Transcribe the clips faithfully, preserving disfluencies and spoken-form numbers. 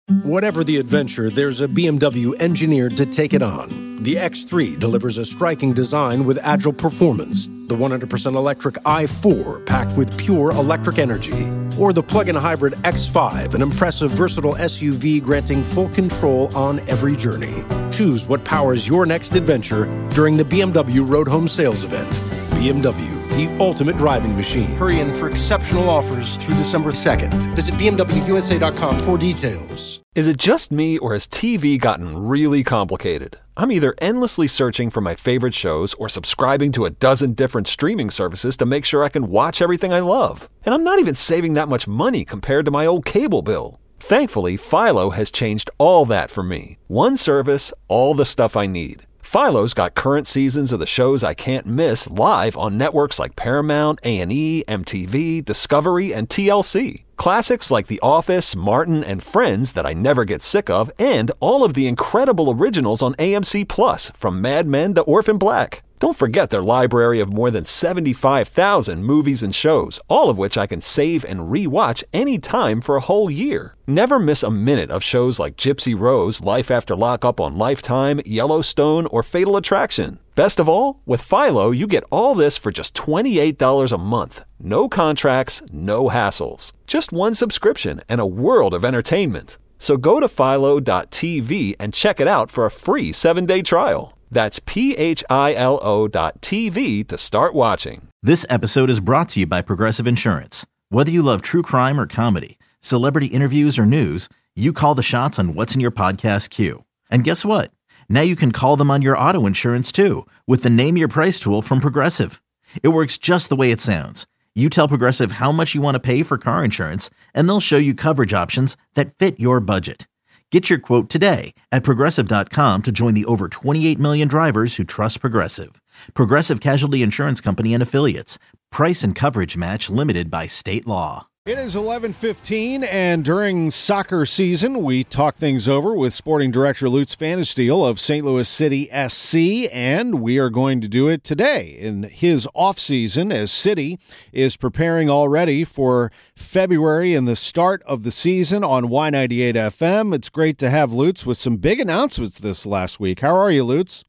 Whatever the adventure, there's a B M W engineered to take it on. The X three delivers a striking design with agile performance. The one hundred percent electric i four, packed with pure electric energy. Or the plug-in hybrid X five, an impressive, versatile S U V granting full control on every journey. Choose what powers your next adventure during the B M W Road Home Sales Event. B M W, the ultimate driving machine. Hurry in for exceptional offers through December second. Visit B M W U S A dot com for details. Is it just me, or has T V gotten really complicated? I'm either endlessly searching for my favorite shows or subscribing to a dozen different streaming services to make sure I can watch everything I love. And I'm not even saving that much money compared to my old cable bill. Thankfully, Philo has changed all that for me. One service, all the stuff I need. Philo's got current seasons of the shows I can't miss live on networks like Paramount, A and E, M T V, Discovery, and T L C. Classics like The Office, Martin, and Friends that I never get sick of, and all of the incredible originals on A M C Plus, from Mad Men to Orphan Black. Don't forget their library of more than seventy-five thousand movies and shows, all of which I can save and re-watch anytime for a whole year. Never miss a minute of shows like Gypsy Rose, Life After Lockup on Lifetime, Yellowstone, or Fatal Attraction. Best of all, with Philo, you get all this for just twenty-eight dollars a month. No contracts, no hassles. Just one subscription and a world of entertainment. So go to philo dot t v and check it out for a free seven-day trial. That's P H I L O dot T V to start watching. This episode is brought to you by Progressive Insurance. Whether you love true crime or comedy, celebrity interviews or news, you call the shots on what's in your podcast queue. And guess what? Now you can call them on your auto insurance too, with the Name Your Price tool from Progressive. It works just the way it sounds. You tell Progressive how much you want to pay for car insurance, and they'll show you coverage options that fit your budget. Get your quote today at Progressive dot com to join the over twenty-eight million drivers who trust Progressive. Progressive Casualty Insurance Company and Affiliates. Price and coverage match limited by state law. It is eleven fifteen, and during soccer season, we talk things over with Sporting Director Lutz Pfannenstiel of Saint Louis City S C, and we are going to do it today in his offseason as City is preparing already for February and the start of the season on Y ninety-eight F M. It's great to have Lutz with some big announcements this last week. How are you, Lutz?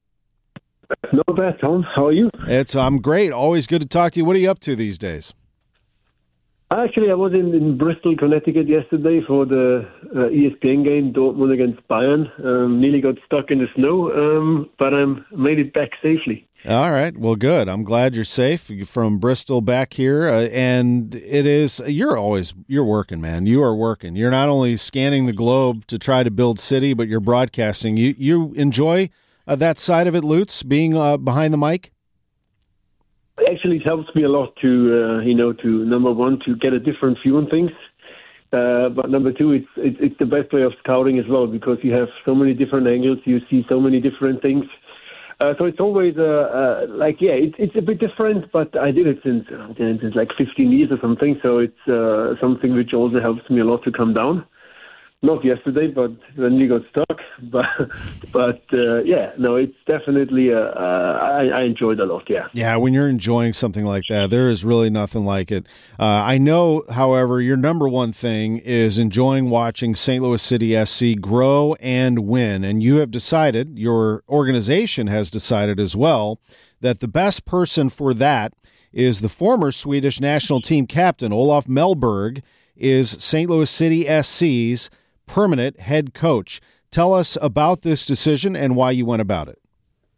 Not bad, Tom. How are you? It's I'm great. Always good to talk to you. What are you up to these days? Actually, I was in, in Bristol, Connecticut yesterday for the uh, E S P N game, Dortmund against Bayern. Um, nearly got stuck in the snow, um, but I um, made it back safely. All right. Well, good. I'm glad you're safe from Bristol back here. Uh, and it is, you're always, you're working, man. You are working. You're not only scanning the globe to try to build City, but you're broadcasting. You, you enjoy uh, that side of it, Lutz, being uh, behind the mic? Actually, it helps me a lot to, uh, you know, to number one, to get a different view on things. Uh, but number two, it's, it's it's the best way of scouting as well, because you have so many different angles, you see so many different things. Uh, so it's always uh, uh, like, yeah, it's it's a bit different, but I did it since, uh, since like fifteen years or something. So it's uh, something which also helps me a lot to come down. Not yesterday, but then you got stuck. But, but uh, yeah, no, it's definitely, uh, uh, I, I enjoyed it a lot, yeah. Yeah, when you're enjoying something like that, there is really nothing like it. Uh, I know, however, your number one thing is enjoying watching Saint Louis City S C grow and win. And you have decided, your organization has decided as well, that the best person for that is the former Swedish national team captain, Olof Mellberg, is Saint Louis City S C's permanent head coach. Tell us about this decision and why you went about it.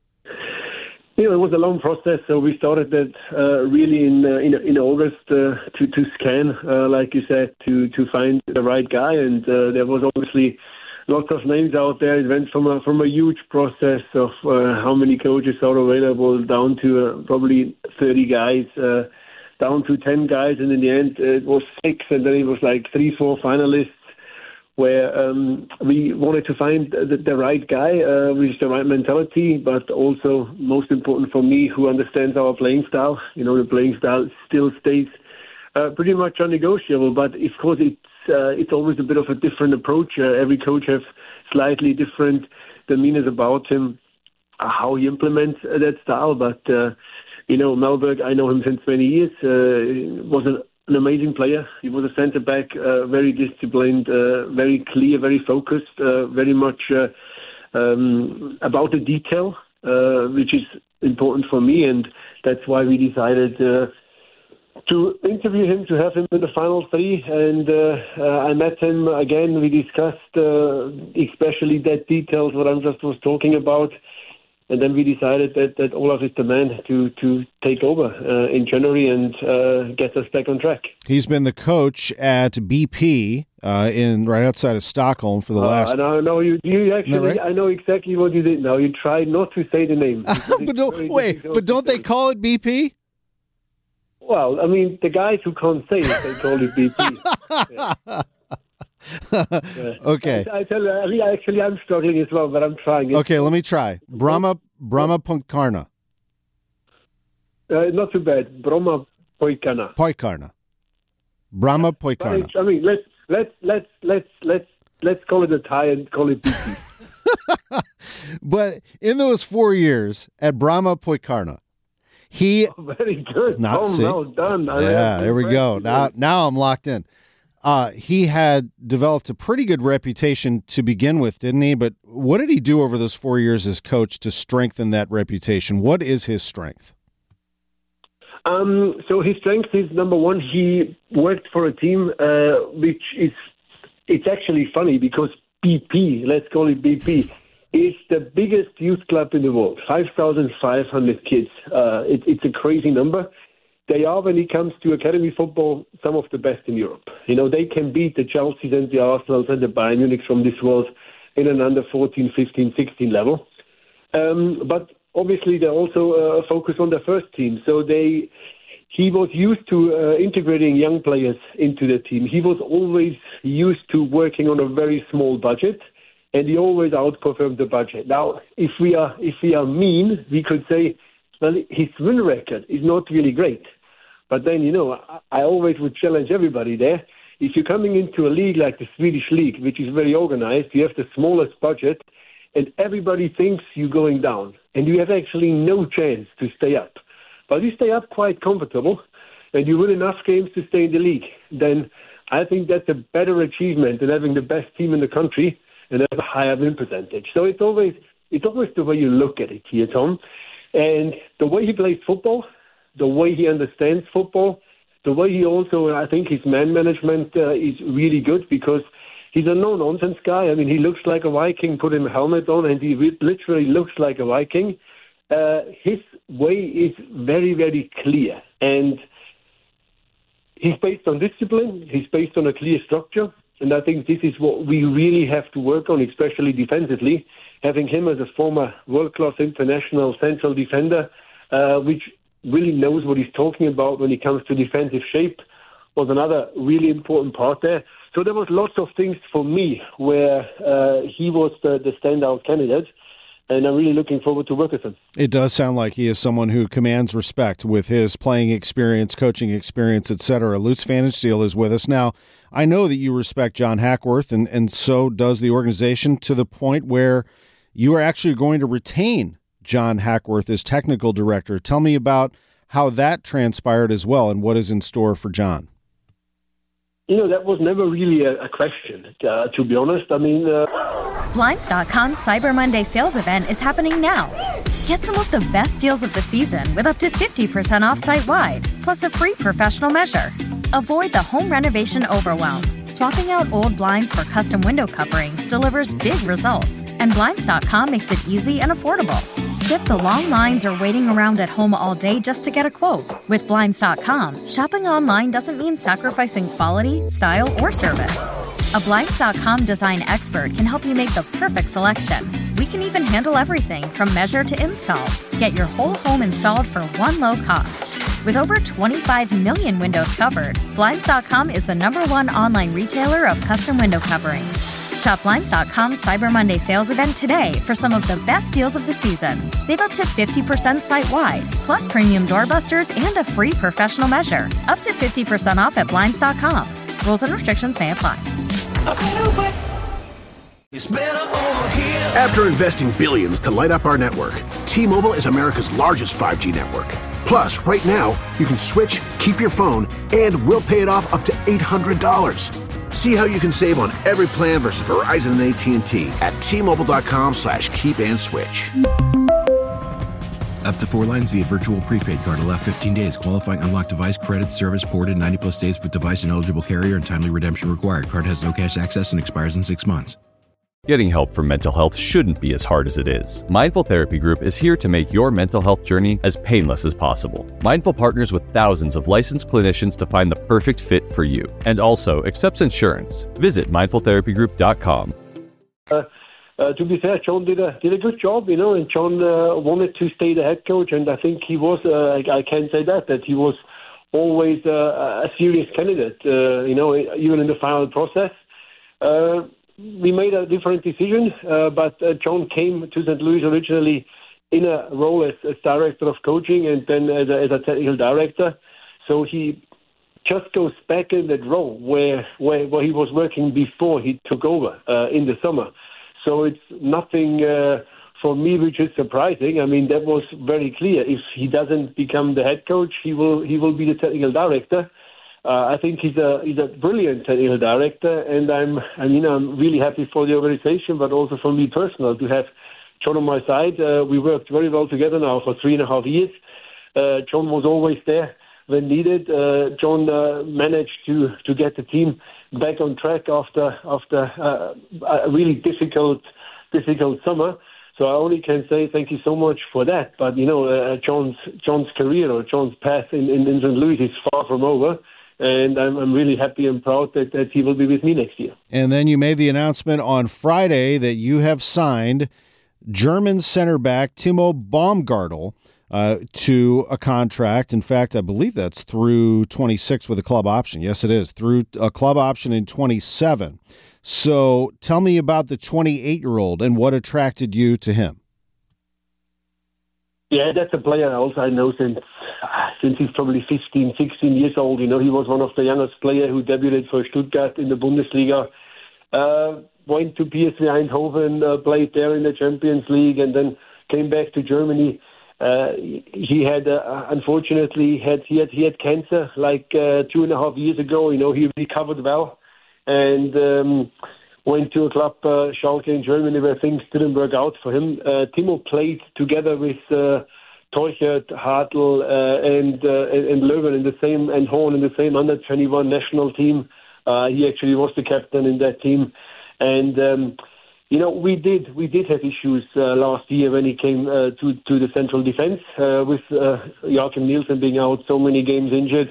You know, it was a long process. So we started that uh, really in, uh, in in August uh, to to scan, uh, like you said, to to find the right guy. And uh, there was obviously lots of names out there. It went from a from a huge process of uh, how many coaches are available down to uh, probably thirty guys, uh, down to ten guys, and in the end uh, it was six, and then it was like three, four finalists, where um, we wanted to find the, the right guy uh, with the right mentality, but also, most important for me, who understands our playing style. You know, the playing style still stays uh, pretty much unnegotiable, but of course it's uh, it's always a bit of a different approach. Uh, every coach has slightly different demeanors about him, uh, how he implements uh, that style, but uh, you know, Mellberg, I know him since many years, uh, was an an amazing player. He was a centre back, uh, very disciplined, uh, very clear, very focused, uh, very much uh, um, about the detail, uh, which is important for me, and that's why we decided uh, to interview him, to have him in the final three. And uh, uh, I met him again. We discussed uh, especially that details, what I just was talking about. And then we decided that, that Olaf is the man to, to take over uh, in January and uh, get us back on track. He's been the coach at B P uh, in right outside of Stockholm for the uh, last. I know, no, you, you actually. Right? I know exactly what you did. Now you tried not to say the name. but don't, wait, but don't they call it B P? Well, I mean, the guys who can't say it, they call it B P. Yeah. Yeah. Okay. I, I tell you, I mean, actually, I'm struggling as well, but I'm trying. It's, okay, let me try. Brahma Brahma Poikarna. Uh, not too bad. Brahma Poikarna. Poikarna. Brahma Poikarna. I mean, let's let's let's let's let's let's call it a tie and call it B P. But in those four years at Brahma Poikarna, he oh, very good. Not oh, see. well done. I yeah, there we go. Now now I'm locked in. Uh, he had developed a pretty good reputation to begin with, didn't he? But what did he do over those four years as coach to strengthen that reputation? What is his strength? Um, so his strength is, number one, he worked for a team uh, which is, it's actually funny because B P, let's call it B P, is the biggest youth club in the world, five thousand five hundred kids. Uh, it, it's a crazy number. They are, when it comes to academy football, some of the best in Europe. You know, they can beat the Chelseas and the Arsenals and the Bayern Munich from this world in an under fourteen, fifteen, sixteen level. Um, but obviously, they also uh, focus on the first team. So they, he was used to uh, integrating young players into the team. He was always used to working on a very small budget, and he always outperformed the budget. Now, if we are if we are mean, we could say, well, his win record is not really great. But then, you know, I, I always would challenge everybody there. If you're coming into a league like the Swedish league, which is very organized, you have the smallest budget, and everybody thinks you're going down, and you have actually no chance to stay up. But you stay up quite comfortable, and you win enough games to stay in the league, then I think that's a better achievement than having the best team in the country and have a higher win percentage. So it's always it's always the way you look at it here, Tom. And the way he plays football, the way he understands football, the way he also, I think his man management uh, is really good because he's a no-nonsense guy. I mean, he looks like a Viking, put him a helmet on, and he literally looks like a Viking. Uh, his way is very, very clear. And he's based on discipline. He's based on a clear structure. And I think this is what we really have to work on, especially defensively. Having him as a former world-class international central defender, uh, which really knows what he's talking about when it comes to defensive shape, was another really important part there. So there was lots of things for me where uh, he was the, the standout candidate, and I'm really looking forward to work with him. It does sound like he is someone who commands respect with his playing experience, coaching experience, et cetera. Lutz Pfannenstiel is with us. Now, I know that you respect John Hackworth, and, and so does the organization, to the point where you are actually going to retain John Hackworth as technical director. Tell me about how that transpired as well and what is in store for John. You know, that was never really a, a question, uh, to be honest. I mean... Uh... Blinds dot com's Cyber Monday sales event is happening now. Get some of the best deals of the season with up to fifty percent off site-wide, plus a free professional measure. Avoid the home renovation overwhelm. Swapping out old blinds for custom window coverings delivers big results, and Blinds dot com makes it easy and affordable. Skip the long lines or waiting around at home all day just to get a quote. With Blinds dot com, shopping online doesn't mean sacrificing quality, style, or service. A Blinds dot com design expert can help you make the perfect selection. We can even handle everything from measure to install. Get your whole home installed for one low cost. With over twenty-five million windows covered, Blinds dot com is the number one online retailer of custom window coverings. Shop Blinds dot com's Cyber Monday sales event today for some of the best deals of the season. Save up to fifty percent site-wide, plus premium doorbusters and a free professional measure. Up to fifty percent off at Blinds dot com. Rules and restrictions may apply. After investing billions to light up our network, T-Mobile is America's largest five G network. Plus, right now, you can switch, keep your phone, and we'll pay it off up to eight hundred dollars. See how you can save on every plan versus Verizon and A T and T at T-Mobile.com slash keep and switch. Up to four lines via virtual prepaid card. Allow fifteen days. Qualifying unlocked device credit service ported ninety plus days with device and eligible carrier and timely redemption required. Card has no cash access and expires in six months. Getting help for mental health shouldn't be as hard as it is. Mindful Therapy Group is here to make your mental health journey as painless as possible. Mindful partners with thousands of licensed clinicians to find the perfect fit for you, and also accepts insurance. Visit mindful therapy group dot com. Uh, uh, to be fair, John did a did a good job, you know, and John uh, wanted to stay the head coach, and I think he was. Uh, I, I can say that that he was always uh, a serious candidate, uh, you know, even in the final process. Uh, We made a different decision, uh, but uh, John came to Saint Louis originally in a role as, as director of coaching and then as a, as a technical director. So he just goes back in that role where where, where he was working before he took over uh, in the summer. So it's nothing uh, for me which is surprising. I mean, that was very clear. If he doesn't become the head coach, he will he will be the technical director. Uh, I think he's a he's a brilliant technical director, and I'm I mean I'm really happy for the organization, but also for me personal to have John on my side. Uh, we worked very well together now for three and a half years. Uh, John was always there when needed. Uh, John uh, managed to, to get the team back on track after after uh, a really difficult difficult summer. So I only can say thank you so much for that. But you know, uh, John's John's career or John's path in, in, in Saint Louis is far from over. And I'm, I'm really happy and proud that, that he will be with me next year. And then you made the announcement on Friday that you have signed German center back Timo Baumgartel uh, to a contract. In fact, I believe that's through twenty-six with a club option. Yes, it is, through a club option in twenty-seven. So tell me about the twenty-eight-year-old and what attracted you to him. Yeah, that's a player also I know since since he's probably fifteen, sixteen years old. You know, he was one of the youngest players who debuted for Stuttgart in the Bundesliga. Uh, went to P S V Eindhoven, uh, played there in the Champions League, and then came back to Germany. Uh, he had, uh, unfortunately, had he had he had cancer like uh, two and a half years ago. You know, he recovered well, and um, went to a club, uh, Schalke in Germany, where things didn't work out for him. Uh, Timo played together with uh, Teuchert, Hartl, uh, and, uh, and Löwen in the same, and Horn in the same under twenty-one national team. Uh, he actually was the captain in that team. And, um, you know, we did we did have issues uh, last year when he came uh, to, to the central defense uh, with uh, Joachim Nielsen being out so many games injured.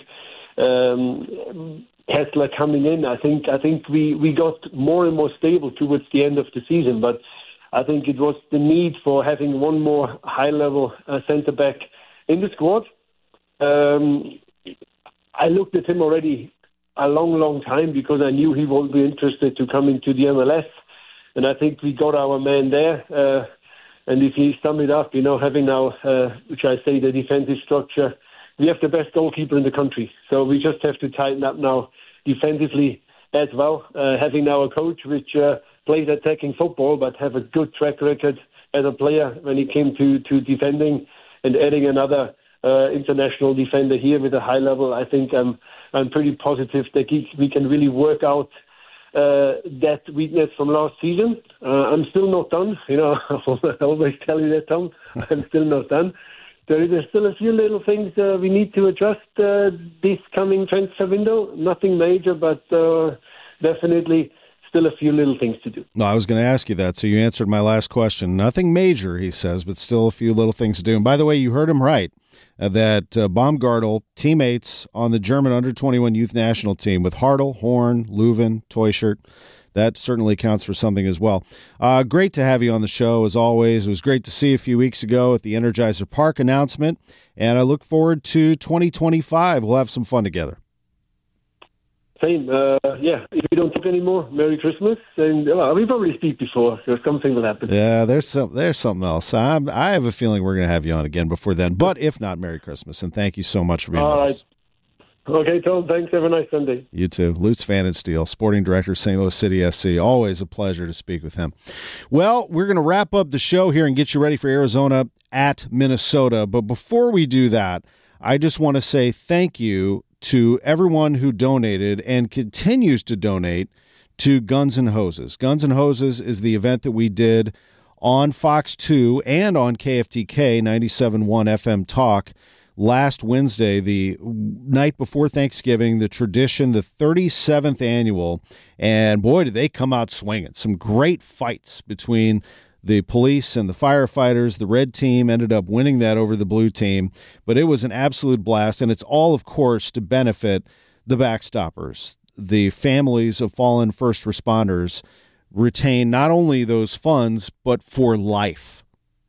Um, Hessler coming in, I think I think we, we got more and more stable towards the end of the season, but I think it was the need for having one more high-level uh, centre-back in the squad. Um, I looked at him already a long, long time because I knew he would be interested to come into the M L S, and I think we got our man there. Uh, and if you sum it up, you know, having now, uh, which I say, the defensive structure, we have the best goalkeeper in the country, so we just have to tighten up now defensively as well. Uh, having now a coach which uh, plays attacking football but have a good track record as a player when it came to, to defending, and adding another uh, international defender here with a high level, I think I'm I'm pretty positive that he, we can really work out uh, that weakness from last season. Uh, I'm still not done. You know, I always tell you that, Tom. I'm still not done. There is still a few little things uh, we need to adjust uh, this coming transfer window. Nothing major, but uh, definitely still a few little things to do. No, I was going to ask you that, so you answered my last question. Nothing major, he says, but still a few little things to do. And by the way, you heard him right, uh, that uh, Baumgartel, teammates on the German under twenty-one youth national team with Hartl, Horn, Löwen, Teuchert. That certainly counts for something as well. Uh, great to have you on the show, as always. It was great to see you a few weeks ago at the Energizer Park announcement, and I look forward to twenty twenty-five. We'll have some fun together. Same. Uh, yeah, if we don't talk anymore, Merry Christmas. And well, we probably speak before, so something will happen. Yeah, there's some, there's something else. I'm, I have a feeling we're going to have you on again before then. But if not, Merry Christmas, and thank you so much for being All with right. us. Okay, Tom, thanks. Have a nice Sunday. You too. Lutz Pfannenstiel, sporting director, Saint Louis City S C. Always a pleasure to speak with him. Well, we're going to wrap up the show here and get you ready for Arizona at Minnesota. But before we do that, I just want to say thank you to everyone who donated and continues to donate to Guns N' Hoses. Guns N' Hoses is the event that we did on Fox two and on K F T K ninety-seven point one F M Talk last Wednesday, the night before Thanksgiving, the tradition, the thirty-seventh annual. And boy, did they come out swinging. Some great fights between the police and the firefighters. The red team ended up winning that over the blue team, but it was an absolute blast, and it's all, of course, to benefit the Backstoppers. The families of fallen first responders retain not only those funds, but for life.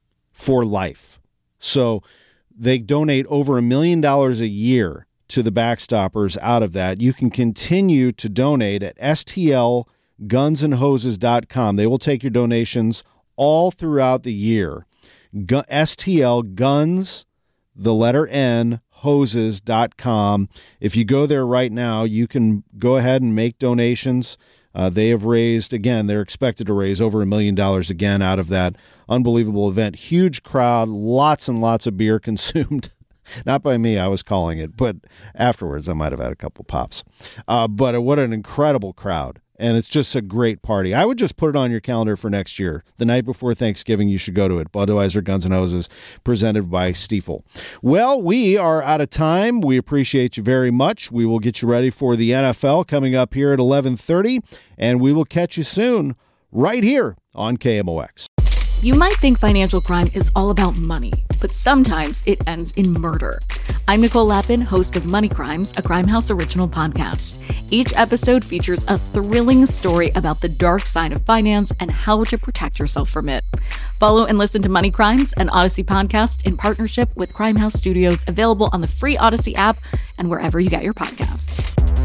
For life. So they donate over a million dollars a year to the Backstoppers out of that. You can continue to donate at S T L guns and hoses dot com. They will take your donations all throughout the year. Gu- S T L Guns, the letter N, hoses dot com. If you go there right now, you can go ahead and make donations. Uh, they have raised, again, they're expected to raise over a million dollars again out of that unbelievable event. Huge crowd, lots and lots of beer consumed. Not by me, I was calling it, but afterwards I might have had a couple pops. Uh, but what an incredible crowd. And it's just a great party. I would just put it on your calendar for next year. The night before Thanksgiving, you should go to it. Budweiser Guns N' Hoses, presented by Stiefel. Well, we are out of time. We appreciate you very much. We will get you ready for the N F L coming up here at eleven thirty, and we will catch you soon right here on K M O X. You might think financial crime is all about money, but sometimes it ends in murder. I'm Nicole Lappin, host of Money Crimes, a Crime House original podcast. Each episode features a thrilling story about the dark side of finance and how to protect yourself from it. Follow and listen to Money Crimes, an Odyssey podcast in partnership with Crime House Studios, available on the free Odyssey app and wherever you get your podcasts.